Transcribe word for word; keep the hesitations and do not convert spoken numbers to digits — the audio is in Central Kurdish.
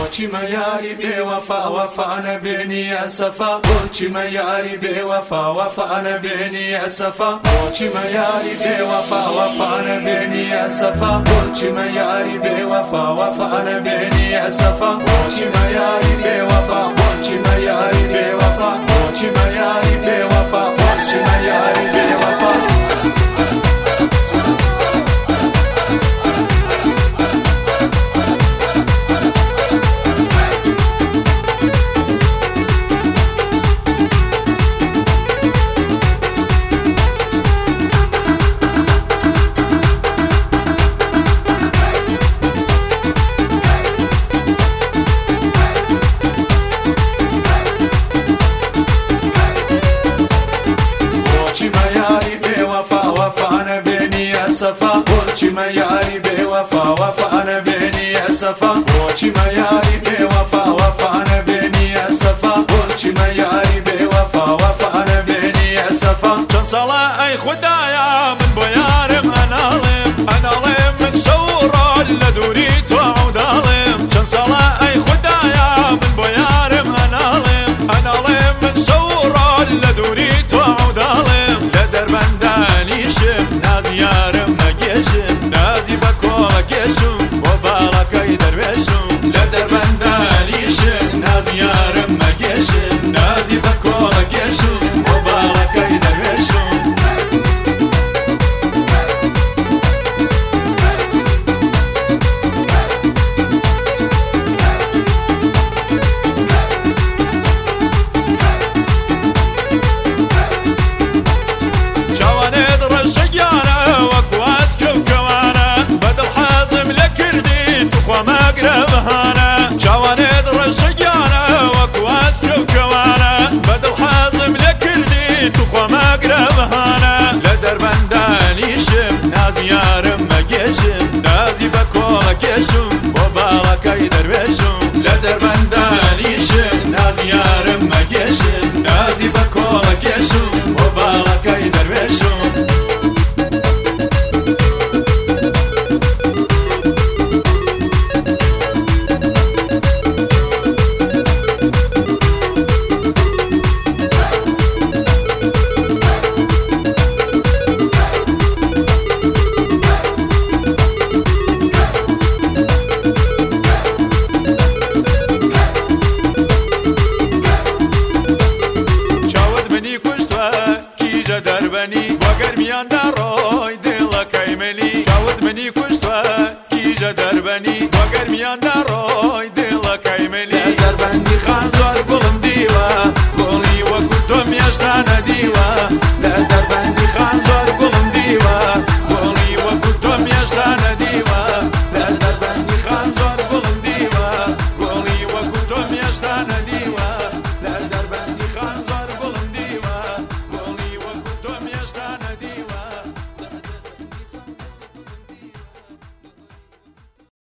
بۆچی مەیاری بێوەفا وەفا نەبێنی ئەسەفا بۆچی مەیاری بێوەفا وەفا نەبێنی ئەسەفا بۆچی مەیاری بێوەفا وەفا نەبێنی ئەسەفا بۆچی مەیاری بێوەفا وەفا نەبێنی ئەسەفا بۆچی مەیاری بێوەفا بۆچی مەیاری بێوەفا بۆچی مەیاری بێوەفا بۆچی مەیاری بێوەفا بۆچی مەیاری بێوەفا وەفا نەبێنی ئەسەفا بۆچی مەیاری بێوەفا وەفا نەبێنی ئەسەفا بۆچی مەیاری بێوەفا وەفا نەبێنی ئەسەفا چەند ساڵە ئەی خوددایە من بۆ یارم ئەناڵێم ئەناڵێم من شەو ڕۆژ لە دووری تۆ عەوداڵێم چەند ساڵە ئەی خوددایە من بۆ یارم ئەناڵێم ئەناڵێم من شەو ڕۆژ لە دووری تۆ عەوداڵێم لە دەربەندانیشم نازی یارم نازی بە کۆڵە کێشم بۆ باڵەکەی دەروێشم لە دەربەندانیشم نازی یارم مەگێشم نازی بە کۆڵە کێشم بۆ باڵەکەی دەروێشم چاوانێت ڕەشە گیانە وەکو خۆمەگرە بەهانە چاوانێت ڕەشەگیانە وەکو ئاسکە و کەوانە بەدڵ حەزم لێ کردی تو خۆمەگرە بەهانە لە دەربەندانیشم نازی یارم مەگێشم نازی بە کۆڵە کێشم بۆ باڵەکەی دەروێشم لە دەربەندانیشم نازی یارم مەگێشم نازی بە کۆڵە کێشم بۆ باڵەکەی دەروێشم دەربەنی بۆ گەرمیاندا ڕۆی دڵەکەی ملی چاوت منی کوشتوە کیژە دەربەنی بۆ گەرمیاندا ڕۆی دڵەکەی ملی دەربەندی خان زۆر گوڵم دیوە گۆڵی وەکو تۆ مێشتانە دیوە